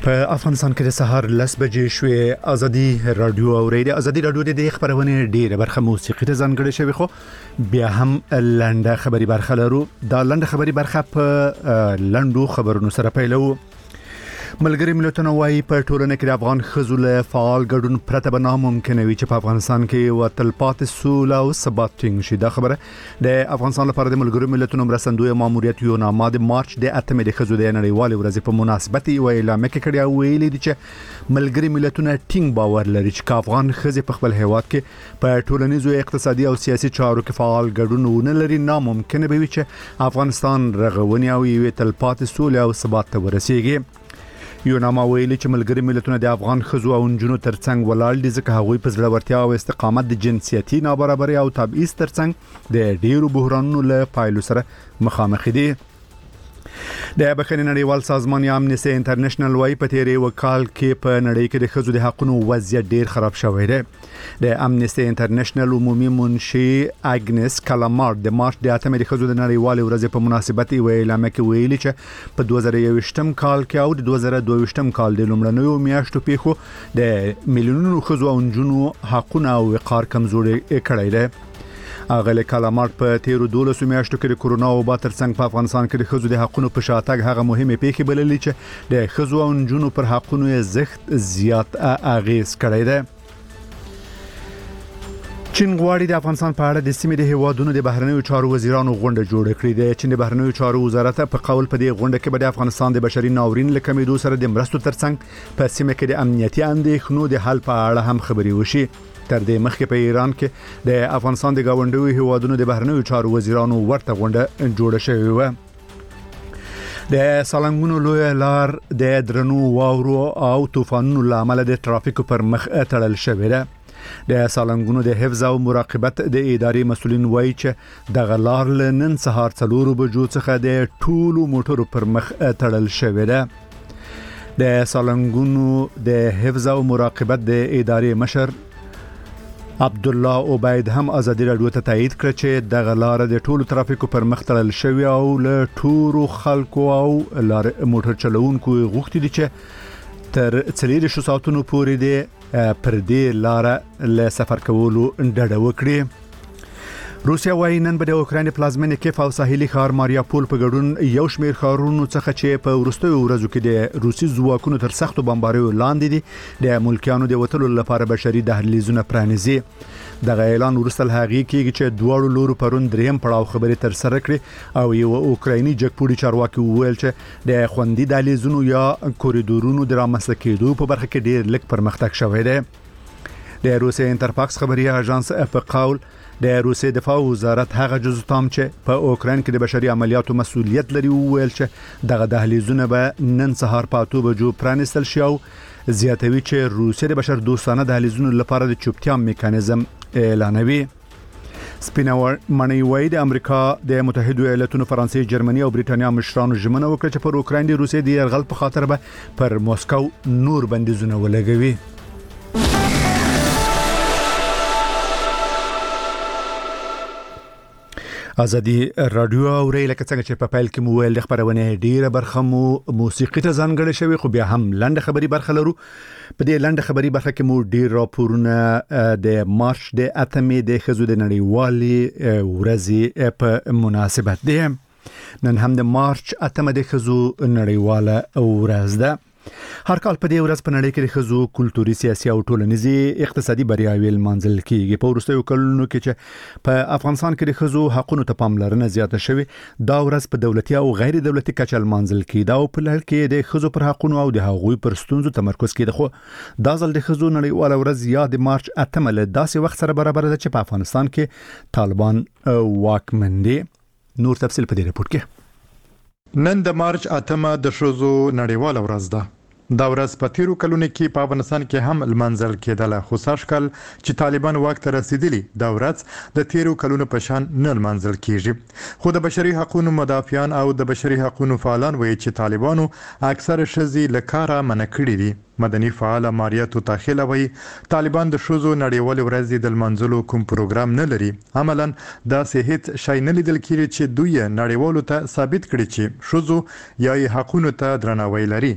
په افغانستان کې د سهار 10 بجې شوې ازادي رادیو اوریدي ازادي رادیو د خبرونه ډیره برخه موسیقي ته ځانګړې شوی خو بیا هم لنډه خبري برخه لرو دا لنډه خبري برخه په لنډو خبرونو سره پیلو ملګری ملتونه وايي په ټولنه کې د افغان خزو له فعال ګډون پرته به ناممکن وي چې په افغانستان کې وتل پاتې سوله او ثبات ټینګ شي دا خبره د افغانستان لپاره د ملګری ملتونو مرستندوی ماموریت یو نامه د مارچ د 8 د خزو د نړیوال ورځ په مناسبت یو اعلان کړی او ویلي دي چې ملګری ملتونه ټینګ باور لري چې افغان خزې په خپل هیواد کې په ټولنیزو اقتصادي او سیاسي چارو کې فعال ګډون ونه لري ناممکن به وي چې افغانستان رغونی او یو تل پاتې سوله او ثبات ته ورسیږي یو نامه ویلي چې ملګری ملتونه د افغان خزو او نجونو ترڅنګ ولاړ دي ځکه هغوی په زړورتیا او استقامت د جنسيتي نابرابرۍ او تبعیض ترڅنګ د ډیرو بحرانونو له پایلو سره مخامخ دي د بخښنې نړیوال سازمان یا امنیستي انټرنیشنل وايي په تیرې وکال کې په نړۍ کې د خزو د حقوقو وضعیت ډیر خراب شوی دی د امنیستي انټرنیشنل عمومي منشي اګنس کلامارد د مارچ د 8 د خزو د نړیوال ورځ په مناسبت یو اعلان کې ویلي چې په 2021م کال کې او د 2022م کال د لومړنیو میاشتو پیښو د میلیونونو خزو او نجونو حقوقونه او وقار کمزوري کړی دی اغه کلامات په تیرو 12 میاشتو کې د کورونا وبا ترڅنګ په افغانستان کې د خزو د حقوقو په شاتګ هغه مهمه پیښه بللې چې د خزو او نجونو پر حقوقو زښت زیات اغیز کړی دی چین غواړي د افغانستان په اړه د سیمې د هیوادونو د بهرنیو چارو وزیرانو غونډه جوړه کړې ده چې د بهرنیو چارو وزارت په قول په دې غونډه کې به د افغانستان د بشري ناورین له کمیدو سره د مرستو ترڅنګ په سیمه کې د امنیتي اندېښنو د حل په اړه هم خبري وشي تر دې مخکې په ایران کې د افغانستان د گاونډیو هیوادونو د بهرنیو چارو وزیرانو ورته غونډه جوړه شوې و د سالنګونو لوی لار د درنو واورو او طوفانونو لامل د ټرافیک پر مخ تړل شوې ده د سالنګونو د حفظ او مراقبت د ادارې مسولین وایي چې د غلار لنن سهار 4 بجو څخه د ټولو موټرو پر مخ تړل شوې ده د سالنګونو د حفظ او مراقبت د ادارې مشر عبد الله عبید هم ازادي رادیو ته تایید کړ چې د غلار د ټولو ترافیکو پر مخ تړل شوی او له ټولو خلکو او لار موټر چلوونکو غوښتي دي چې تر 3 ساعتونو پورې د پر دې لار له سفر کولو ډډه وکړي روسیا وايي نن به د اوکرين پلازمینه کیف او ساحلي ښار ماریاپول په ګډون یو شمېر ښارونو څخه چې په وروستیو ورځو کې د روسي ځواکونو تر سختو بمباریو لاندې دي د ملکیانو د وټلو لپاره بشري دهلیزونه پرانیزي دغه اعلان ورسره هغه کېږي چې دوه لورو پرون دریم پړاو خبرې تر سره کړې او یو اوکرایني جګپوړي چارواکي وویل چې د خوندي دهلیزونو یا کوریډورونو د رامنځته کېدو په برخه کې ډېر لږ پرمختګ شوی دی د روسي انټرفاکس خبري اژانس په قول د روسي دفاع وزارت هغه جزء تام چې په اوکرين کې د بشري عملیاتو مسؤلیت لري وویل چې دغه دهلیزونه به نن سهار په 8 بجو پرانستل شي او زیاتوي چې روسي د بشر دوستانه دهلیزونو لپاره د چوپتیا میکانیزم اعلانوي سپیناور منی وای د امریکا د متحده ایالاتونو فرانسې جرمني او بریټانیا مشرانو ژمنه وکړه چې پر اوکرين د روسي د يرغل په خاطر به پر موسکو نور بندیزونه ولګوي ازادي رادیو اوري لکه څنګه چې په پیل کې مو ویل د خبرونه ډیره برخه مو موسیقي ته ځانګړې شوی خو بیا هم لنډه خبري برخه لرو په دې لنډه خبري برخه کې مو ډیر راپورونه د مارچ د 8 د خزو د نړیوالې ورځې په مناسبت دي نن هم د مارچ 8 د خزو نړیواله ورځ ده هر کال په دې ورځ په نړۍ کې د خزو کلتوري سیاسي او ټولنیزي اقتصادي بریاوې لمانځل کیږي په ورستیو کلونو کې چې په افغانستان کې د خزو حقوقو ته پاملرنه زیاته شوې دا ورځ په دولتي او غیر دولتي کچه لمانځل کیده او په لړ کې د خزو پر حقوقو او د هغوی پر ستونزو تمرکز کیده خو دا ځل د خزو نړیواله ورځ یا د مارچ 8 له داسې وخت سره برابر ده چې په افغانستان کې طالبان واکمن دي نور تفصیل په دې رپورت کې نن د مارچ 8 د خزو نړیواله ورځ ده دا ورځ په تیرو کلونو کې په افغانستان کې هم لمانځل کېدله خو ساشکل چې طالبان واک ته رسیدلی دا ورځ د تیرو کلونو په شان نه لمانځل کیږي خو د بشري حقوقو مدافعان او د بشري حقوقو فعالان وایي چې طالبانو اکثر شذي لکاره منع کړی دي مدني فعال ماریاتو تاخیل وایي طالبان د شوزو نړیوال ورځ د لمانځلو کوم پروګرام نه لري عملاً دا صحت شای نه لیدل کیږي چې دوی نړیوالو ته ثابت کړي چې شوزو یا حقوقو ته درناوی لري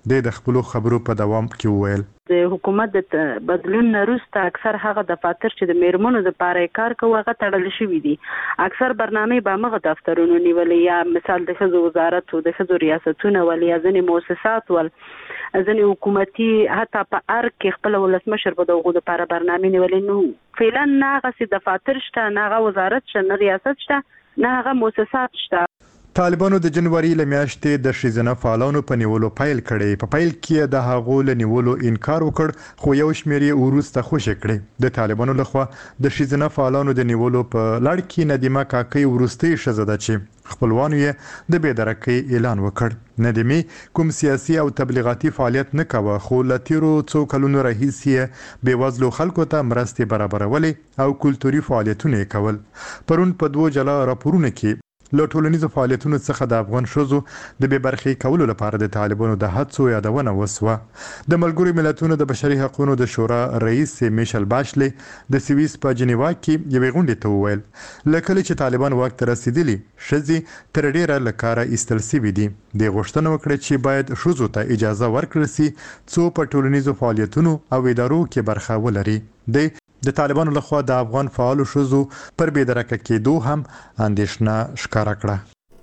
د خپل خبرو په دوام کې وویل د حکومت د بدلون وروسته اکثر هغه دفاتر چې د میرمنو لپاره کار کوي هغه تړل شوی دي. اکثر برنامه به مغه دفترونو نیولې یا مثال د ښځو وزارت او د ښځو ریاستونه ولې ځنې مؤسسات ول ځنې حکومتي حتی په ار کې خپل ولسمشر په دغه لپاره برنامه نیولې نو فعلا نه هغه دفاتر شته نه هغه وزارت شته نه ریاست شته نه هغه مؤسسات شته. طالبانو د جنوري لمیاشتې د شیزنه فعالانو په نیولو پیل کړي. په پیل کې د هغو له نیولو انکار وکړ خو یو شمېر یې ورسته خوشی کړي. د طالبانو لخوا د شیزنه فعالانو د نیولو په لړ کې ندیمه کاکي ورسته شزده چې خپلوانو یې د بېدرکۍ اعلان وکړ. ندیمه کوم سیاسي او تبلیغاتي فعالیت نه کاوه خو لتیرو څو کلونو راهیسې بیوزلو خلکو ته مرستې برابرولې او کلتوري فعالیتونه کول. پرون په دوه جلا راپورونه کې له ټولنیزو فعالیتونو څخه د افغان ښځو د بې برخې کولو لپاره د طالبانو د هڅو یادونه وسوه. د ملګرو ملتونو د بشري حقوقو د شورا رئیس میشل باشلي د سویس په جنیوا کې یوې غونډې ته وویل لکه چې طالبان واک ته رسیدلي ښځې تر ډیره له کاره ایستل شوي دي. د غوښتنه وکړه چې باید ښځو ته اجازه ورکړل شي څو په ټولنیزو فعالیتونو او ادارو کې برخه ولري. د طالبانو لخوا د افغان فعالو ښځو پر بېدرکه کېدو هم اندېښنه ښکاره کړه.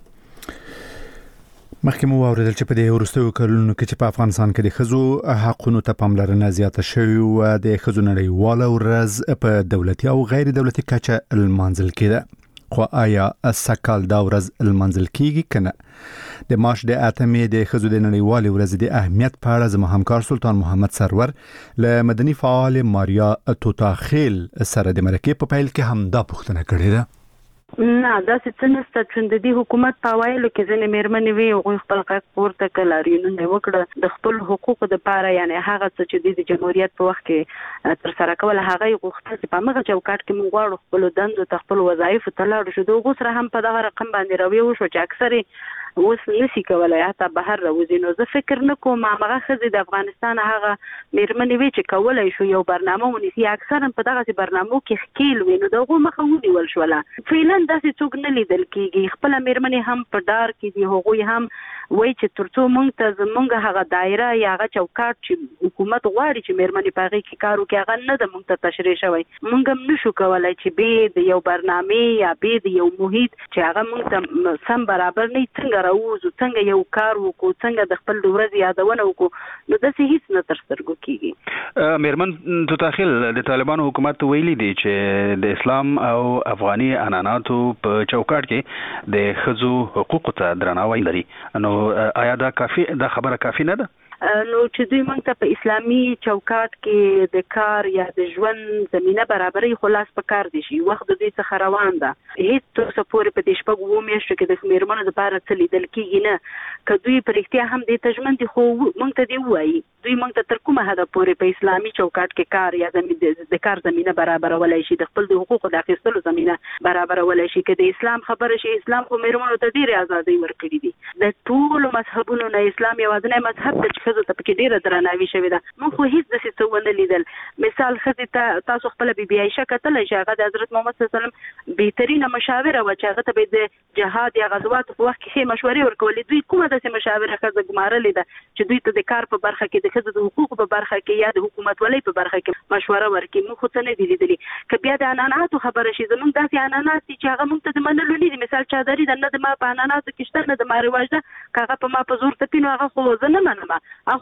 مخکې مو واوریدل چې په دې وروستیو کلونو کې چې په افغانستان کې د ښځو حقوقو ته پاملرنه زیاته شوې و د ښځو نړیواله ورځ په دولتي او غیر دولتي کچه لمانځل کېده. خو آیا سکهال دا ورځ لمانځل کیږي کنه؟ د مارچ د 8مې د ښځو د نړیوالې ورځې د اهمیت په اړه زموږ همکار سلطان محمد سرور له مدني فعال ماریا توتاخیل سره د مرکې په پیل کې هم دا پوښتنه کړې ده. نه دا څه نسته چې د حکومت په وایلو کې ځنې میرمنې وي او خپل حق پورته کړل ریونونه وکړه د خپل حقوقو لپاره یعنی هغه څه چې د جمهوریت په وخت کې تر سره کول هغه غوښتل چې په مغه چوکاټ کې موږ غواړو خپل دندو ته خپل وظایف ته لاړ شو. دوه سره هم په دغه رقم باندې راوي وشو چې اکثره اوس نشي کولای حتی بهر راوځي. نو زه فکر نکوم هغه خزې د افغانستان هغه میرمنې وی چې کولای شو یو برنامه ونیسي. اکثرا په دغه برنامو کې خکیل وي نو دغه مخه ونیول شوله. فعلا داسې څوک نه لیدل کیږي. خپل میرمنې هم په دار کې دي هغوی هم وای چې ترڅو مونږ ته زمونږ هغه دایره یا هغه چوکاټ چې حکومت غواړي چې میرمنې په هغه کې کار وکړي هغه نه د مونږ ته تشریح شوی. مونږ هم نشو کولای چې به د یو برنامه یا به د یو محیط چې هغه مونږ ته سم برابر نه څنګه راوځو څنګه یو کار وکړو څنګه د خپل ورځ یادونه وکړو نو داسې هیڅ نه تر سترګو کیږي. میرمن توتاخیل د طالبانو حکومت ویلي دی چې د اسلام او افغاني عنعناتو په چوکاټ کې د ښځو حقوقو ته درناوی لري. نو آیا دا خبره کافی نه ده؟ نو چې دوی موږ ته په اسلامي چوکاټ کې د کار یا د ژوند زمينه برابرۍ خلاص په کار دي شي وخت د دې څخه روان ده. هیڅ څه پورې په دې شپږ وو میاشتو کې د میرمنو لپاره څه لیدل کېږي نه. که دوی پر اختیار هم د تجمن دي خو موږ ته دی وایي دوی موږ ته تر کومه حد پورې په اسلامي چوکاټ کې کار یا د کار زمينه برابرولای شي د خپل د حقوقو د اخیستلو زمينه برابرولای شي. که د اسلام خبره شي اسلام خو میرمنو ته ډېر ازادي ورکړي دي. د ټول مذهبونو نه اسلام یوازینی مذهب دی چې ته پکې ډیره درناوی شوی ده. موږ خو هیڅ د څه ونه لیدل. مثال خدای ته تاسو خپل بیبي عائشه کتل چې هغه د حضرت محمد صلی الله علیه وسلم بهترینه مشاوره و چې هغه ته به د جهاد یا غزوات په وخت کې مشورې ورکولې. دوی کومه داسې مشاوره خزه ګمارلې ده چې دوی ته د کار په برخه کې د خزه د حقوقو په برخه کې یا د حکومت ولې په برخه کې مشوره ورکړي. موږ خو څه نه دی لیدلې. که بیا د عنعناتو خبره شي زموږ داسې عنعنات چې هغه موږ ته د منلو نه دي. مثال چادري د نه د ما په عنعناتو کې شته نه د ما رواج ده هغه په ما په زور تپینو هغه خو زه نه منم.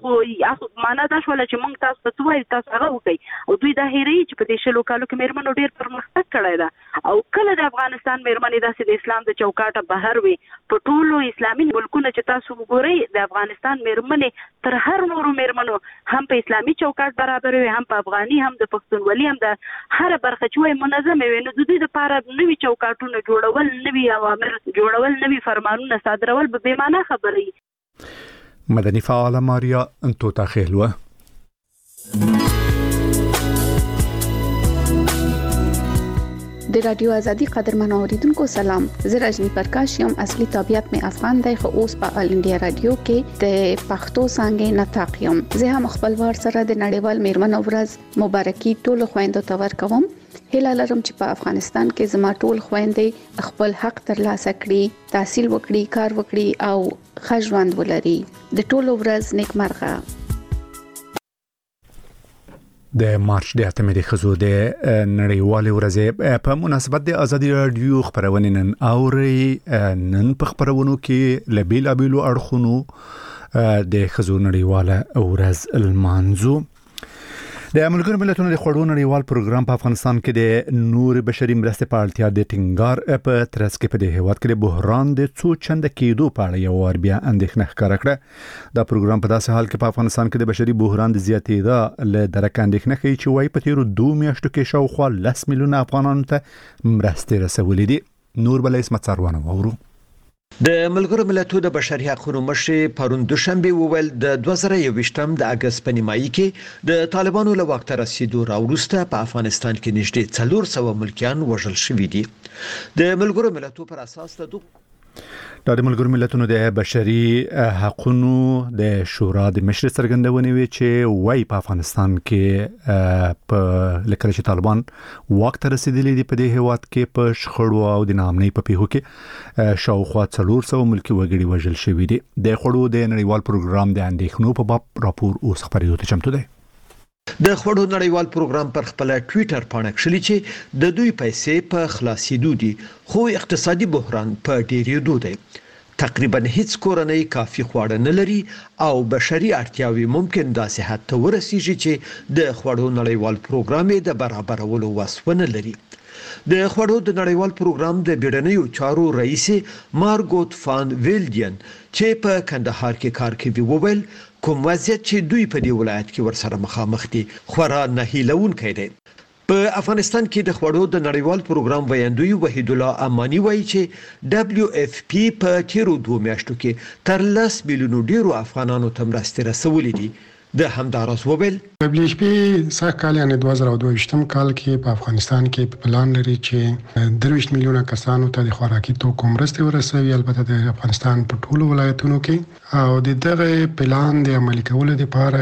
هغه معنا دا شول چې موږ تاسو ته وایو تاسو هغه وکړئ او دوی دا هېري چې په دې شلو کالو کې میرمنو ډېر پرمختګ کړی ده. او کله د افغانستان میرمنې داسې د اسلام د چوکاټه بهر وي په ټولو اسلامي ملکونو چې تاسو وګورئ د افغانستان میرمنې تر هر نورو میرمنو هم په اسلامي چوکاټ برابر وي هم په افغاني هم د پښتونولي هم د هر برخه چې وي منظم وي. نو د دوی لپاره نوي چوکاټونه جوړول نوي اوامر جوړول نوي فرمانونه صادرول به بې معنا خبرې. مدني فعال ماریا توتاخیل و. د رادیو آزادی قدرمن اوریدونکو سلام. زه رجنی پرکاش یم. اصلي طبيعت می افغان دی خو اوس په آل انډیا رادیو کې د پښتو څنګه نتاق یم. زه هم خپل ور سره د نړیوال میرمنو ورځ مبارکي ټول خويندو ته ورکوم. هیله لرم چې په افغانستان کې زما ټول خويندې خپل حق ترلاسه کړي، تحصیل وکړي، کار وکړي او ښه ژوند ولري. د ټولو ورځ نیکمرغه. د مارچ د 8 د خزو د نړیوالې ورځې په مناسبت د ازادي رادیو خبرونه نن اوري. نن په خبرونو کې لبیلابیلو اړخونو د خزو نړیواله ورځ المانزو. د ملګرو ملتونو د خوړو نړیوال پروګرام په افغانستان کې د نور بشري مرستې په اړتیا د ټینګار په ترڅ کې په دې هیواد کې د بحران د څو چنده کېدو په اړه یو ور بیا اندېښنه ښکاره کړه. دا پروګرام په داسې حال کې په افغانستان کې د بشري بحران د زیاتېدا له درکه اندېښنه کوي چې وايي په تیرو 2 میاشتو کې شاوخوا 10 میلیونه افغانانو ته مرستې رسولې دي. نور بل اسمت څاروانه وورو. د ملګرو ملتونو د بشري حقوقو مشر پرون دوشنبه وویل د 2021م د اگست په نیمایي کې د طالبانو له وخت رسیدو راوروسته په افغانستان کې نږدې 400 ملکیان وژل شوي دي. د ملګرو ملتونو پر اساس د ملګرو ملتونو د بشري حقوقو د شورا د مشر څرګندونې وی چې وايي په افغانستان کې په لکه چې طالبان وخت رسیدلی دی په دې هیواد کې په شخړو او د نامنۍ په پیښو کې شاوخوا 400 ملکی وګړي وژل شوي دي. د خوړو د نړیوال پروګرام د اندېښنو په باب راپور اوس خبرېدو ته چمتو دی. د خوړو نړیوال پروګرام پر خپل ټوئیټر باندې کړی چې د دوی پیسې په خلاصېدو دي، خو اقتصادي بحران په ډېرېدو دی. تقریبا هیڅ کورنۍ کافي خواړه نه لري او بشري اړتیاوې ممکن داسې حد ته ورسیږي چې د خوړو نړیوال پروګرام د برابرولو وس ونه لري. د خوړو د نړیوال پروګرام د بیړنیو چارو رئیس مارګوت فان ویلډین چې په کندهار کې کار کوي وویل کوم وضعیت چې دوی په دې ولایت کې ورسره مخامخ دي خورا نه هیلونکی دی. په افغانستان کې د خوړو د نړیوال پروګرام ویاندوی وحید الله امانی وایي چې WFP په تیرو 2 میاشتو کې تر 10 میلیونو ډیرو افغانانو ته مرستې رسولې دي. د همدارس وویل WFP سږ کال یعنی 2022م کال کې په افغانستان کې پلان لري چې 30 میلیونه کسانو ته د خوراکي توکو مرستې ورسوي، البته د افغانستان په ټولو ولایتونو کې، او د دغه پلان د عملي کولو لپاره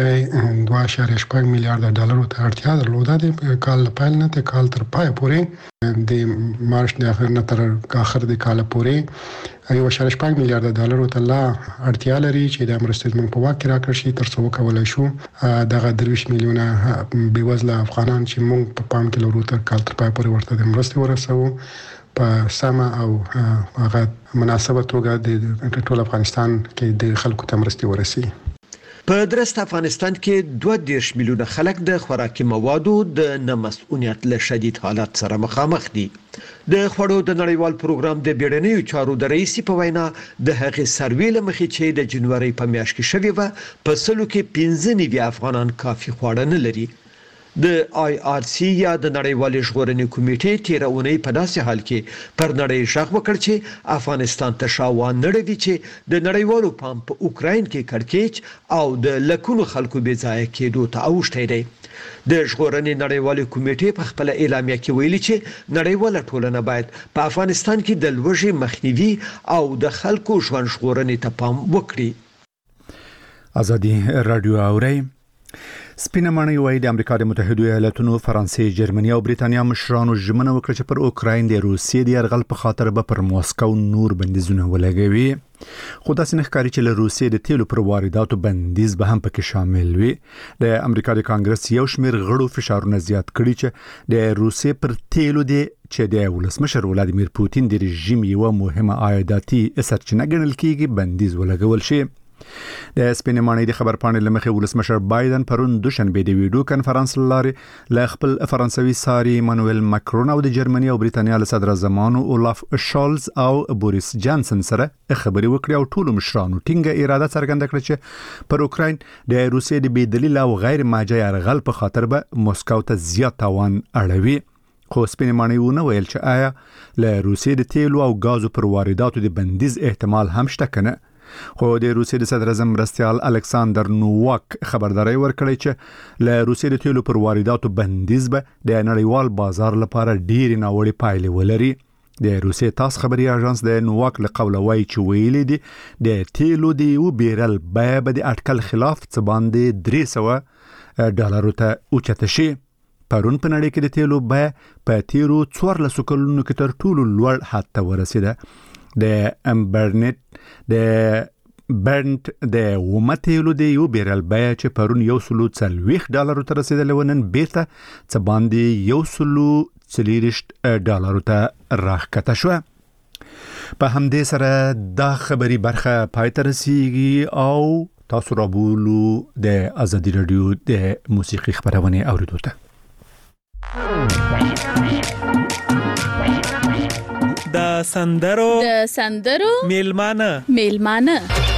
2.8 میلیارډ ډالرو ته اړتیا درلوده. د کال پیل نه تر کال تر پای پورې د مارچ د اخر نه تر اخر د کال پورې 1.8 میلیارډ ډالرو ته لا اړتیا لري چې د مرستې موږ په واک کې راکړ شي تر څو وکولای شو دغه 30 میلیونه بېوزله افغانان چې موږ په پام کې لرو تر کال تر پای پورې ورته د مرستې ورسوو په سمه او هغه مناسبه توګه د ټول افغانستان کې د خلکو ته مرستې ورسي. په درست افغانستان کې 2.3 میلیونه خلک د خوراکي موادو د نامسؤلیت له شدید حالت سره مخامخ دي. د خوړو د نړیوال پروګرام د بیړنیو چارو د رئیس په وینا د هغې سروې له مخې چې د جنوري په میاشت کې شوې و په سلو کې 15 افغانان کافي خواړه نه لري. د IRC یا د نړیوالې ژغورنې کمیټې تیر اونۍ په داسې حال کې پر نړۍ ژغ وکړ چې افغانستان ته شاوان نړوي چې د نړیوالو پام په اوکراین کې کړکېچ او د لکونو خلکو بې ځایه کېدو ته اوښتی دی. د ژغورنې نړیوالې کمیټې په خپل اعلامیه کې ویلي چې نړیواله ټولنه باید په افغانستان کې د لوږې مخنیوي او د خلکو ژوند ژغورنې ته پام وکړي. ازادي رادیو اوري. سپینه ماڼۍ وايي د امریکا د متحده ایالاتونو، فرانسې، جرمني او بریتانیا مشرانو ژمنه وکړه چې پر اوکراین د روسیې د یرغل په خاطر به پر موسکو نور بندیزونه ولګوي. خو داسې نه ښکاري چې له روسیې د تیلو پر وارداتو بندیز به هم پکې شامل وي. د امریکا د کانګرس یو شمېر غړو فشارونه زیات کړي چې د روسیې پر تیلو د چې د ولسمشر ولادیمیر پوتین د رژیم یو مهمه عایداتي سرچینه ګڼل کېږي بندیز ولګول شي. د سپینې ماڼۍ د خبرپاڼې له مخې ولسمشر بایدن پرون دوشنبه د ویډیو کانفرنس لارې له خپل فرانسوي ساري مانوئل ماکرون او د جرمني او بریتانیا له صدر اعظمانو اولاف شالز او بوریس جانسن سره خبرې وکړې او ټولو مشرانو ټینګه اراده څرګنده کړه چې پر اوکراین د روسیې د بې دلیل او غیر ماجه یرغل په خاطر به موسکو ته زیات تاوان اړوي. خو سپینې ماڼۍ ونه ویل چې آیا له روسیې د تیلو او غازو پر وارداتو د بندیز احتمال هم شته کنه. خو د روسیې د صدر اعظم مرستیال الکساندر نوواک خبرداري ورکړی چې له روسیې د تیلو پر وارداتو بندیز به د نړیوال بازار لپاره ډېرې ناوړې پایلې ولري. د روسیې تاس خبري اژانس د نوواک له قوله وایي چې ویلي دي د تیلو د یو بیرل بیه به د اټکل خلاف څه باندې $300 ته اوچته شي. پرون په نړۍ کې د تیلو بیه په تیرو 14 کلونو کې تر ټولو لوړ حد ته ورسېده. د برنت د ومتیلو د یو بیرل بیه چې پرون $140 ته رسیدلې و، نن بیرته څه باندې $140 ته راښکته شوه. په همدې سره دا خبري برخه پای ته رسیږي او تاسو رابولو د ازادي رادیو د موسیقي خبرونه اوریدو ته. د سندرو میلمانه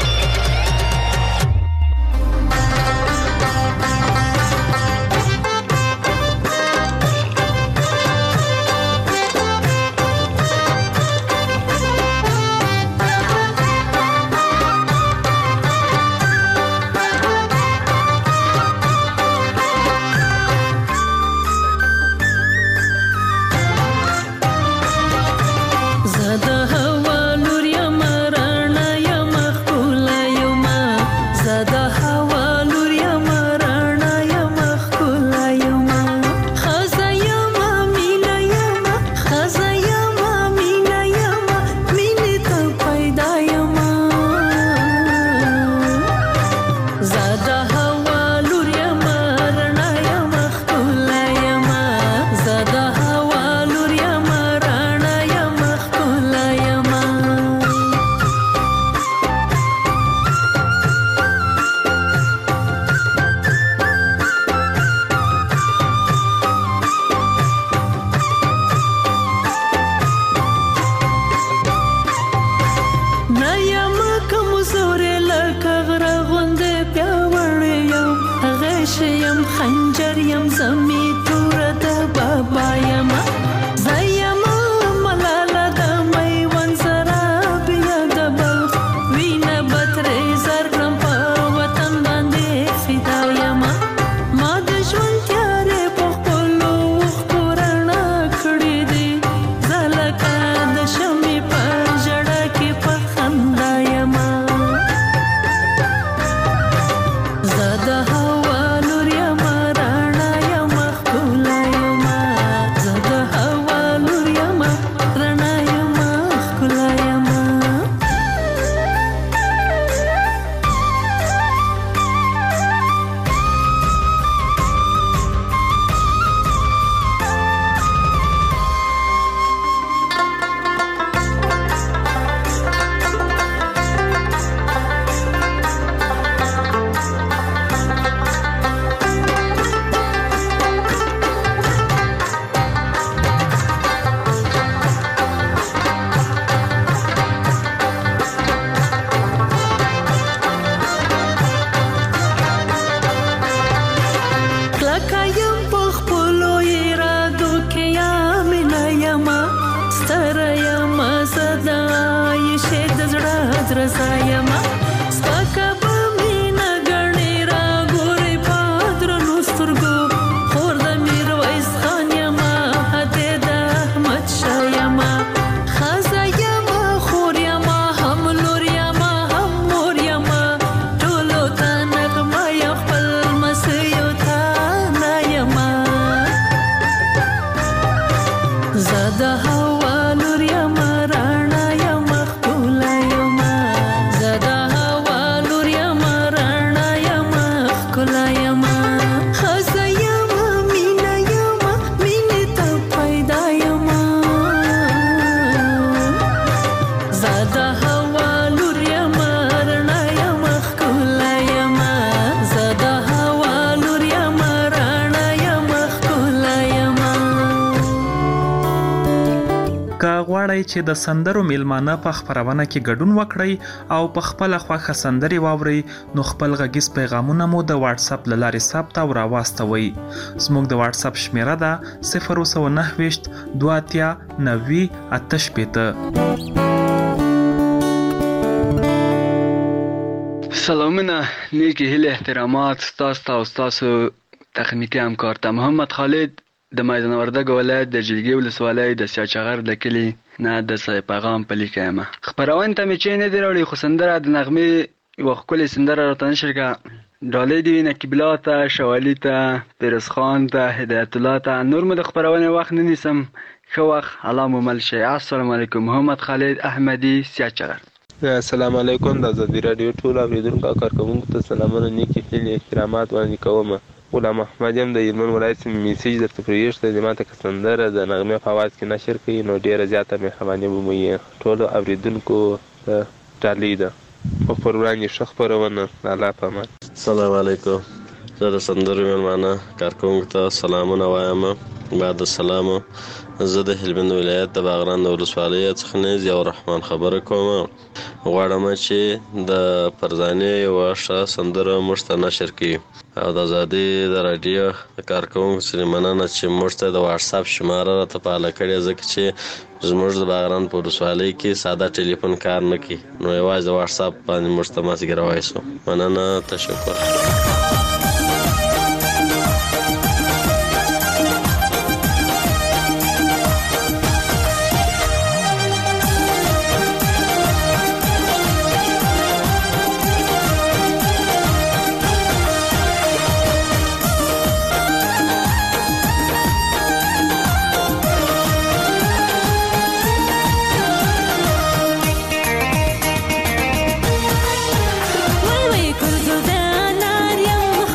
چې د سندرو میلمانه په خبرونه کې ګډون وکړي او په خپل خوښه سندري واوري، نو خپل غږیز پیغامونه مو د واتس اپ لارې ثبت او راواستوي. زموږ د واتس اپ شمیره ده 029 290 88. سلامونه، نیکی هیله احترامات تاسو تخنیکی همکار ته. محمد خالد د میدان وردګ ولایت د جلګي ولسوالۍ د سیاچغر د کلی نه د پیغام په لیکه ما خبرونه ته چې نه دی راوړي، خو سندره د نغمه یو خپل سندره راته نشر کا ډالۍ دی نقیب الله ته، شوالی ته، پیروز خان ته، هدایت الله ته. نور مو د خبرونه وخت نه نیسم. ښه وخت الله مو مل شي. السلام علیکم. محمد خالد احمدی سیاچغر. السلام علیکم. د آزادي راډیو ټول اوریدونکو او کارکوونکو ته سلامونه، نیکې هیلې، احترامات وړاندې کوم. غلام احمد یم د هلمند ولایت میسیج درته پرېږدم چې ماته که سندره د نغمې په اواز کې نشر کوي نو ډېره زیاته مهرباني به مو وي. ټولو اوریدونکو ته ډالۍ ده خو پر وړاندې ښه خپرونه. د الله په امان. السلام علیکم. زه د سندرو مېلمانه کارکوونکو ته سلامونه وایم. بعد السلام، زه د هلمند ولایت د باغران د ولسوالۍ څخه نیز یو رحمان خبره کوم. غواړم چې د فرزانې یوه ښه سندره موږ ته نشر کړي او د ازادي د راډیو د کارکوونکو څخه مننه چې موږ ته د واټساپ شماره راته فعاله کړې، ځکه چې زموږ د باغران په ولسوالۍ کې ساده ټلیفون کار نه کوي، نو یوازې د واټساپ باندې موږ ته مازدیګر وایسو. مننه، تشکر. وای وای کردو دا نار یم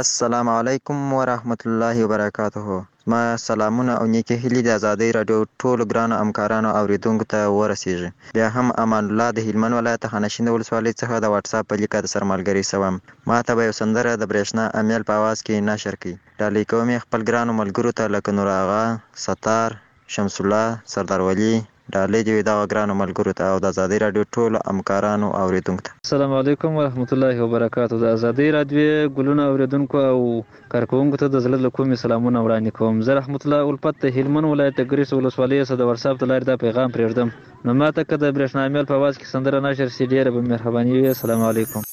السلام علیکم ورحمت الله وبرکاته. ما سلامونه او نیکی هیلې د ازادۍ رادیو ټولو ګرانو همکارانو اوریدونکو ته ورسیږي. بیا هم امان الله د هلمند ولایت خانشین ولسوالۍ څخه د واتس اپ په لیکه د سرمالګري سوم. ما ته به یو سندره د برېښنا امیل په आवाज کې نشر کړي. ډالۍ کوم خپل ګرانو ملګرو ته لکه نور آغا، ستار، شمس الله، سردار ولی. ډالۍ دی دا ګرانو ملګرو ته او د ازادۍ رادیو ټولو همکارانو اوریدونکو ته. السلام علیکم ورحمت الله وبرکاته. د ازادۍ رادیو ګلونه اوریدونکو او کارکونکو ته د زړه له کومې سلامونه وړاندې کوم. زه رحمت الله الفت د هلمند ولایت د ګریس ولسوالۍ څخه د واتس اپ د لارې دا پیغام پرېږدم. نو ماته که د برېښنا امیل په आवाज کې سندره نشر شي ډېره به مهرباني وي. السلام علیکم.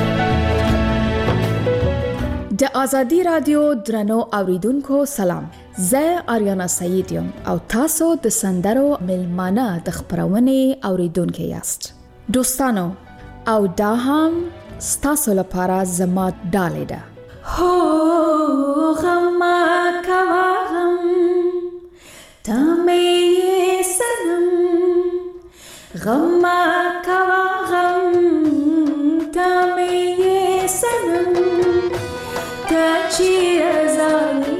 د ازادي رادیو درنو اوریدونکو سلام. زه آریانا سعید یم او تاسو د سندرو ملمانه د خبرونې اوریدونکو یاست. دوستانو او دا هم ستاسو لپاره زما ډالۍ ده. هو غم کوا غم تمه سنم غم کوا غم تمه سنم تچی ازانی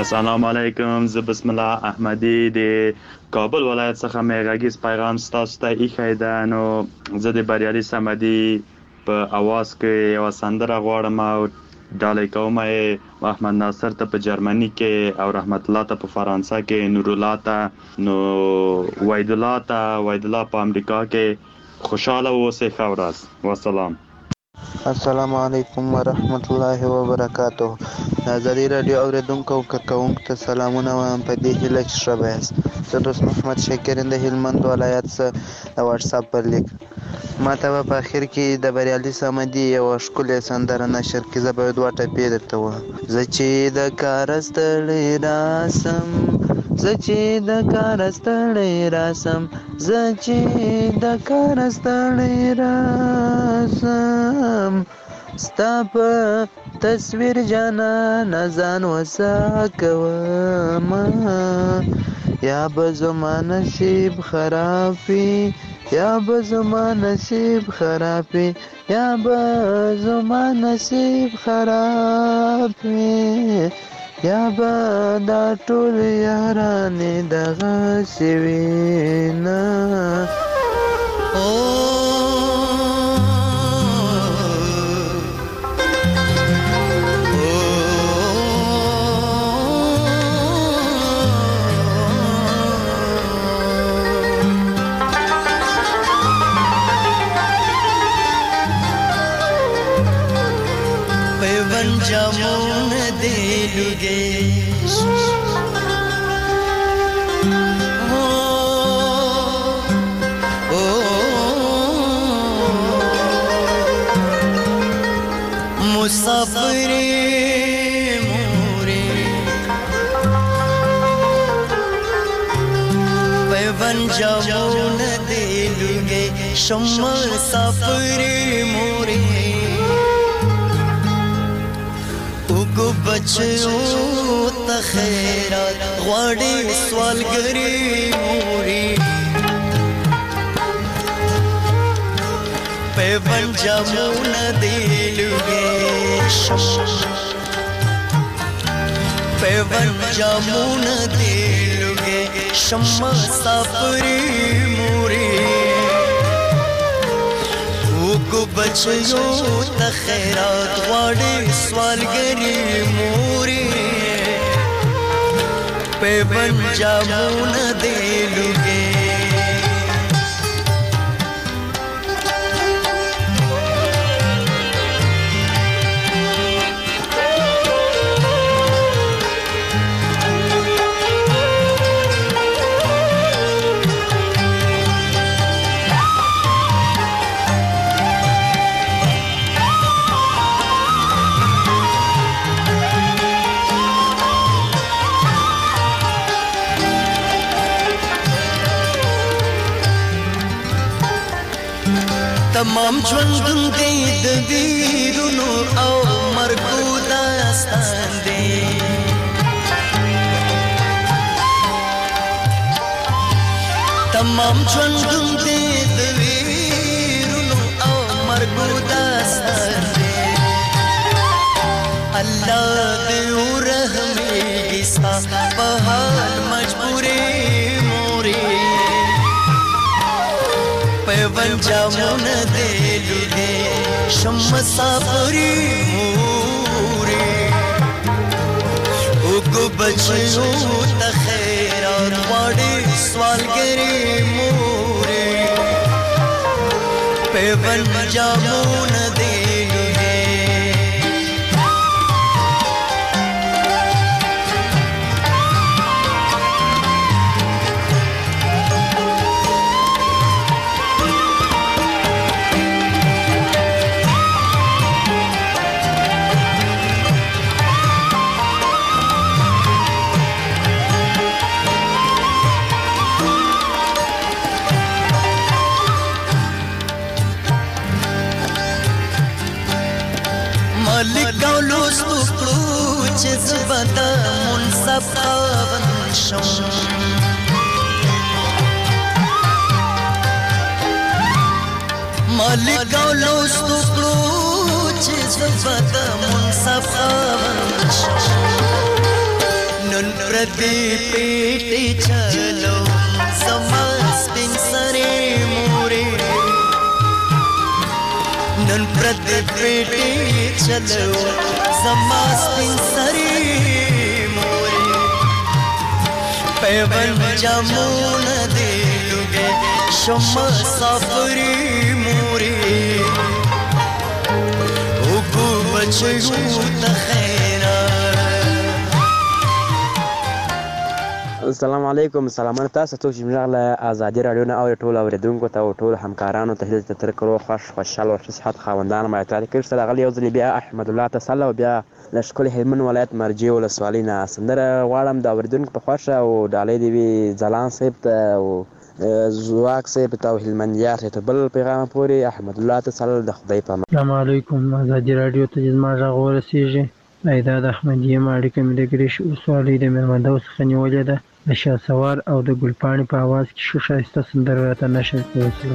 السلام علیکم. زه بسم الله احمدی د کابل ولایت څخه مې غږیز پیغام ستاسو ته ایښی ده. نو زه د بریالي صمدي په اواز کې یوه سندره غواړم او ډالۍ کوم یې محمد ناصر ته په جرمني کې او رحمت الله ته په فرانسه کې، نور الله ته، نو وحید الله په امریکا کې. خوشاله اوسئ. ښه ورځ. والسلام. السلام علیکم ورحمت الله وبرکاته. د ازادي راډیو اوریدونکو او کارکوونکو ته سلامونه وایم په دې هیله چې ښه به یاست. زه دوست محمد شاکر د هلمند ولایت څخه د واتساپ پر لیک ما ته به په اخر کې د بریالي صمدي یوه ښکلې سندره نشر کړي. زه به یې 2 ټپې درته وایم. زه چې د کاره ستړی راسم، زه چې د کاره ستړی راسم، زه چې د کاره ستړی راسم، ستا په تصویر جانانه ځان وسه کوم، یا به زما نصیب خراب وي، یا به زما نصیب خراب وي، یا به زما نصیب خراب وي، یا به دا ټول یارانې دغسې وي نه. جامون دیلوگه مسافر موری پیون جامون دیلوگه شما مسافر موری کو بچو ته خیرات غواړي سوالګری موري پیون جامون دیلوگه پیون جامون دیلوگه شما سافری موری کو بچیو ته خیرات غواړي سوالګری موري پیون جامون دیلوگه تمام ژوندون دی د ویرونو او مرګو داستان دی تمام ژوندون دی د ویرونو او مرګو داستان دی الله دې ورحمېږي ستا په حال مجبورې مورې پیون جامون دیلوگه شم مسافری موری اوگو بچیو تا خیرات غواړي سوالګری موری پیون جامون دیلوگه لګاولو ستوکړو چې زبدا منصف خاون شم لګاولو ستوکړو چې زبدا منصف خاون شم نن प्रति पेटी चलो समाज पिन सरे मोरे नन प्रति पेटी चलो समाज पिन सरे मोरे पैवन जामुन दे लुगे शम्मा साफरी मोरे उगु बचगु तखैरा السلام علیکم سلامونه تاسو ته چې موږ له ازادي رادیو نه او ټول اوریدونکو ته او ټول همکارانو ته هیله تر کړو خوشاله او صحت خاوندان ما ته کړی سره غلی یو ځل بیا احمد الله تعالی او بیا له شکل هلمند ولایت مرجع ولسوالۍ نه سندره غواړم د اوریدونکو په خوښه او ډالۍ دی وی ځلان صاحب ته او زواک صاحب ته او هلمندیار ته بل پیغام پورې احمد الله تعالی د خدای په امان. السلام علیکم ازادي رادیو ته زما غږ ورسیږي ایداد احمدیه ماړیکه مې د ګریش وسوالۍ د مېرمندو څخه نیولې ده د شاسوار او د ګلپاڼې په اواز کې ښه ښایسته سندره راته نشر کړې شوه.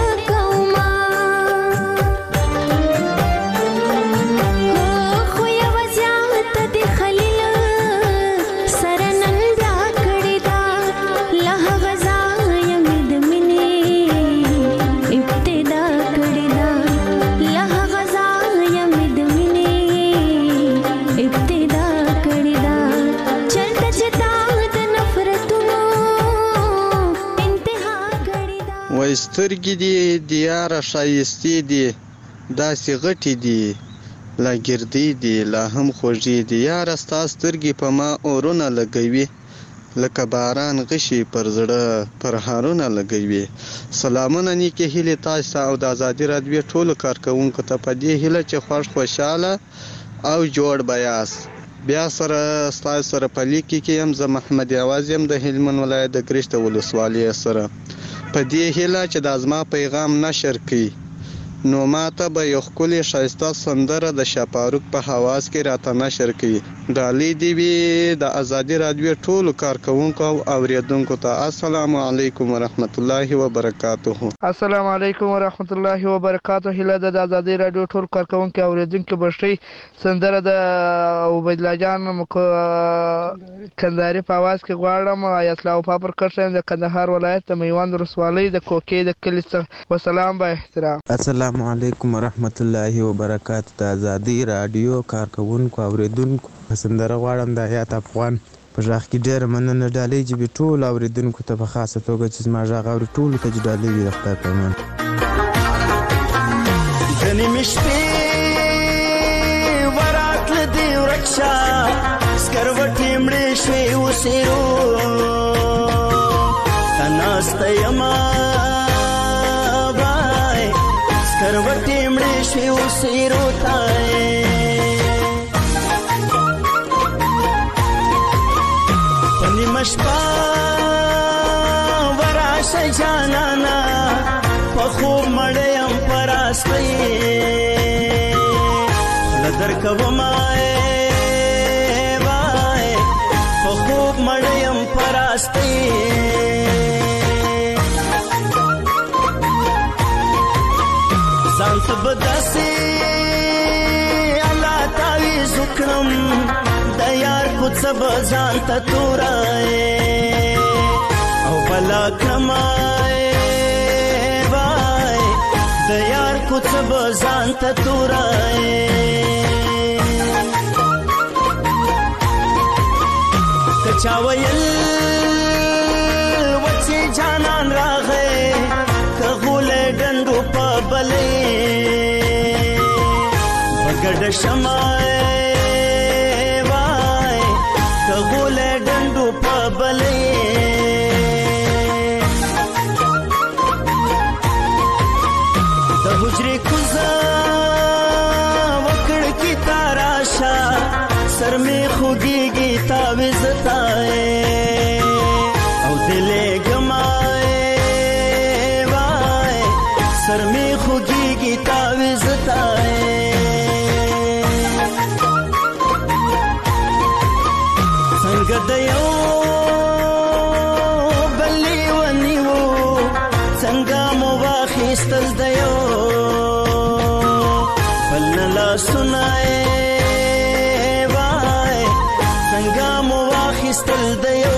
خویا سترګې دي د یاره ښایستې دي داسې غټې دي لا ګردې دي لا هم خوږې دي یاره ستا سترګې په ما اورونه لګوي لکه باران غشي پر زړه پر هارونه لګوي. سلامونه نیکې هیلې تاسو ته او د ازادي راډیو ټولو کارکوونکو ته په دې هیله چې خوشحاله او جوړ به یاست. بیا سره ستاسو سره په لیکي کې یم زه محمد عوض یم د هلمند ولایت د ګرشت ولسوالۍ سره په دې هیله چې د ازما پیغام نشر کړي نو ماته به یو ښکلې ښایسته سندره د شاپاروک په حواس کې راته نشر کړي. ډالۍ دې وي د ازادي راډیو ټولو کارکوونکو او اوریدونکو ته. السلام علیکم ورحمت الله وبرکاته. السلام علیکم ورحمت الله وبرکاته. هیله د ازادي راډیو ټول کارکوونکو او اوریدونکو بشي سندره د عبید الله جان کندهاري په आवाज کې غواړم. آیت الله پاپر کښم د کندهار ولایت د میوند ولسوالۍ د کوکې د کلی څخه. والسلام با احترام. السلام علیکم ورحمت الله وبرکاته. د ازادي راډیو کارکوونکو او اوریدونکو سندره غواړم د حیات افغان په ژغ کې ډېره مننه. ډالۍ جبې ټول اوریدونکو ته په خاصه توګه چې زما ژغ اوري ټولو ته ډالۍ وي د خدای په امان. د نیمې شپې وراتله دې ورک شه سکروټې مړې شوې اوسېرو ته ناسته یمه بای سکروټې مړې شوې اوسېرو ته مشپا وراشه جانانا په خوب مړیم پراستی لدر کومای وای په خوب مړیم پراستی ځان ته بداسي الله تعالی زکړم د یار کوڅ بزان ته تورای او بلا کمای وای د یار کوڅ بزان ته تورای کچا ویل وچی جانان راغې کغول ډندو په بلې بغډ شمای کغول ډندو په بلې د حجرې کوزه وکړ کی تاراشا سر می خوږیږي تعویذ تای او دلې ګمای وای سر می خوږیږي تعویذ تای څنګه د یو بلې ونیو څنګه مو واخیستل د یو بل نه لاسونه وای څنګه مو واخیستل د یو.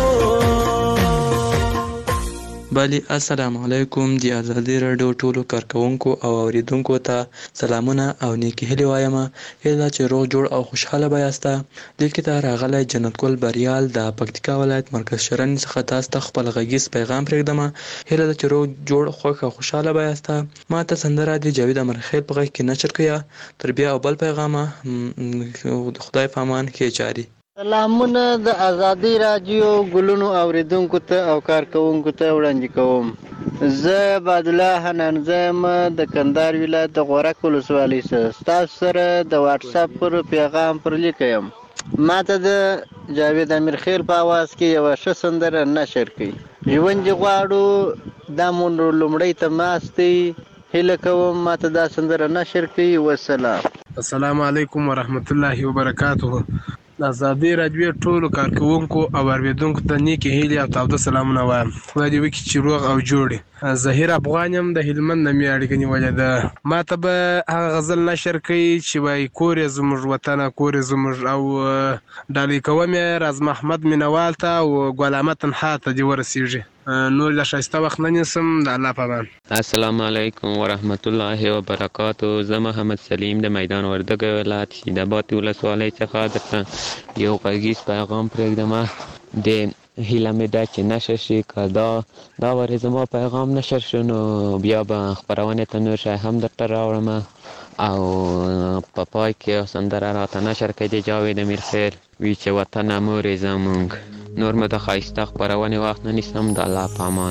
بلی السلام علیکم. د ازادي راډیو ټولو کارکوونکو او اوریدونکو ته سلامونه او نیکی هیلې وایم. هیله چې روغ جوړ او خوشحاله به یاست. دلته ته راغلی جنت ګل بریال د پکتیکا ولایت مرکز شرن څخه تاسو ته خپل غږیز پیغام پرېږدم. هیله چې روغ جوړ خوښ او خوشحاله به یاست. ما ته سندره د جاوید امرخیل په غږ کې نشر کړه. تر بیا او بل پیغام خدای په امان کې جاری. سلامونه د ازادي راډیو ګلونو اوریدونکو ته او کارکوونکو ته وړاندې کوم. زه عبد الله حنان زم د کندهار ولایت د غورک ولسوالۍ څخه تاسو سره د واتس اپ پر پیغام پر لیکم. ماته د جاوید امیرخیل په आवाज کې یو ښه سندره نشر کړي. ژوند غواړو د مونږ لومړی ته ماستي هله کوم ماته دا سندره نشر کړي. والسلام. السلام علیکم ورحمت الله وبرکاته. د ازادي راډیو ټولو کارکوونکو او اوریدونکو ته نیکی هیلې او تاوده سلامونه وایم. خدای دې وکړي چې روغ او جوړ. ظهیر افغان یم د هلمند نه مې اړیکه نیولې ده. ما ته به هغه غزل نشر کوي چې وایي کور یې زموږ وطنه کور یې زموږ او ډالۍ کوم یې راز محمد مینوال ته او ګلامه تنها ته دې ورسیږي. نور له ښایسته وخت نه نیسم. د الله په امان. السلام علیکم ورحمت الله وبرکاته. زه محمد سلیم د میدان وردګ ولایت شیداباد ولسوالۍ څخه درته یو غږیز پیغام پرېږدم. د هیله مې ده چې نشر شي. که دا وارې زما پیغام نشر شو نو بیا به خپرونې ته نور شی هم درته راوړم او په پای کې سندره راته نشر کړي جاوید امیرخیل وی چې وطن مورې زمونږ. نور مې د ښایسته خپرونې وخت نه نیسم. د الله په امان.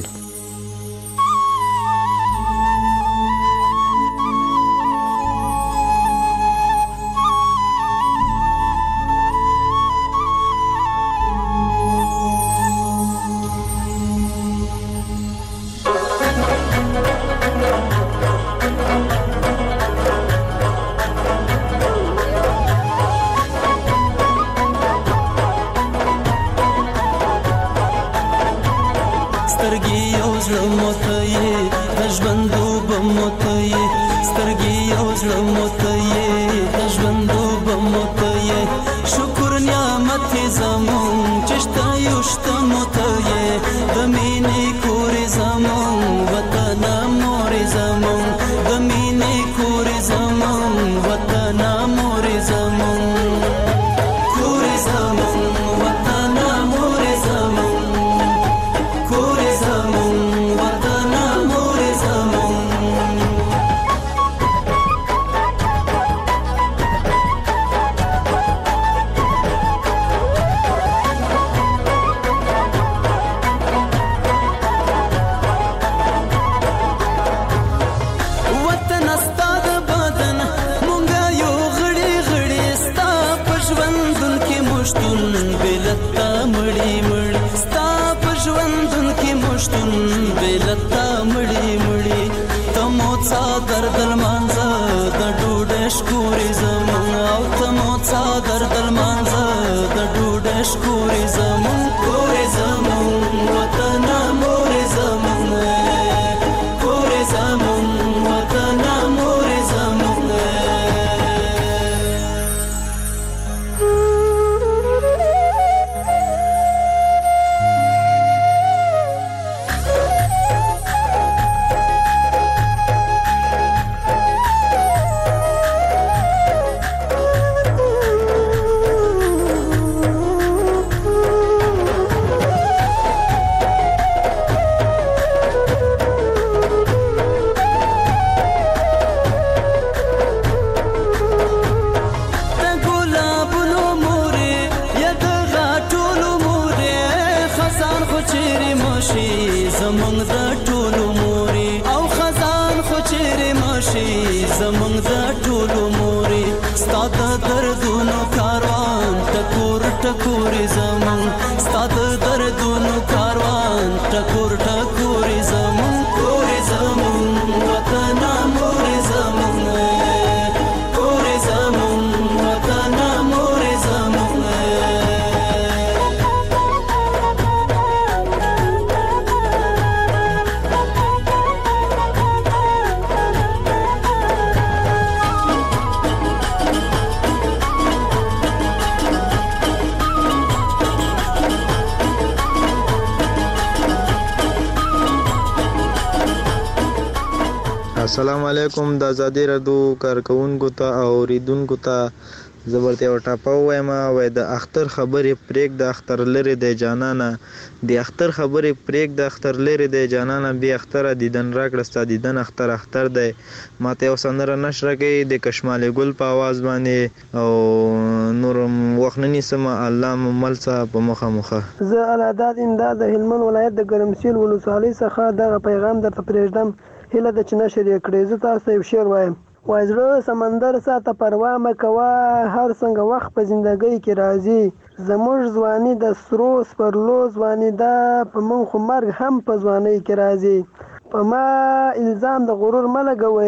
السلام علیکم. د ازادي راډیو کارکونکو ته او اوریدونکو ته زه ورته یو ټاپه ووایم. وایي د اختر خبرې پرېږده اختر لرې دی جانانه، د اختر خبرې پرېږده اختر لرې دی جانانه، بې اختره دیدن راکړه ستا دیدن اختر اختر دی. ماته یو سندره نشره کوي د کشمال ګل په آواز باندې او نور وخت نه نیسم. الله مو مل څه په مخه مخه. زه العداد امداد د هلمند ولایت د ګرمسیل ولسوالۍ څخه دغه پیغام درته پرېږدم. هیله ده چې نشر یې کړئ. زه تاسو ته یو شعر وایم. وایي زړه سمندر ساته پروا مه کوه، هر څنګه وخت په زندګۍ کې راځي، زموږ ځواني د سرو سپرلو ځواني ده، په موږ خو مرګ هم په ځوانۍ کې راځي. په ما الزام د غرور مه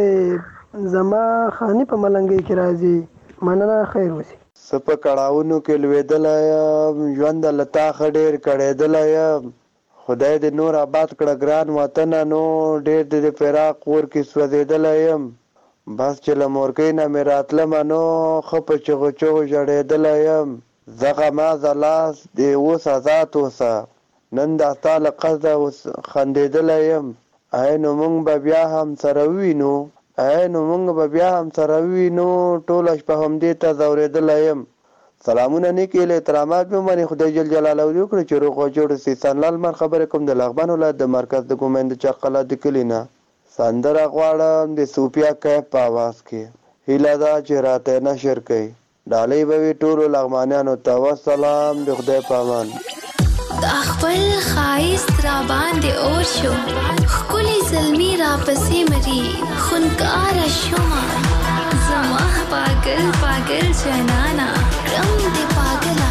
لګوئ، زما خاني په ملنګۍ کې راځي. مننه، خیر وسی. زه په کړاوونو کې لوېدلی یم، ژوند له تا ښه ډېر کړېدلی یم، خدای دې نور آباد کړه ګران وطنه، نو ډېر دې د فراق اور کې سوځېدلی یم، بس چې له مورکۍ نه مې راتلمه نو ښه په چغو چغو ژړېدلی یم. زغه ما لاس دې اوس آزاد اوسه، نن دا ستا له قصده خندېدلی یم. ای نو موږ به بیا هم سره ووینو، ای نو موږ به بیا هم سره ووینو، ټوله شپه همدې ته ځورېدلی یم. سلامونه نیکې له احترامات مې باندې خدای جل جلاله وکړي چې روغ او جوړ سي. سنلال من خبرې کوم د لغمان ولایت د مرکز د ګومند چقلا د کلینا. سندره غواړم د صوفیا کیف په आवाज کې. هیله دا چې راته نشر کړي. ډالۍ به وي ټولو لغمانیانو ته. والسلام، د خدای په امان. د خپل ښایست را باندې اور شو، ښکلې زلمي را پسې مري، خونکاره شومه زما پاگل پاگل جنانا، رم دې پاگل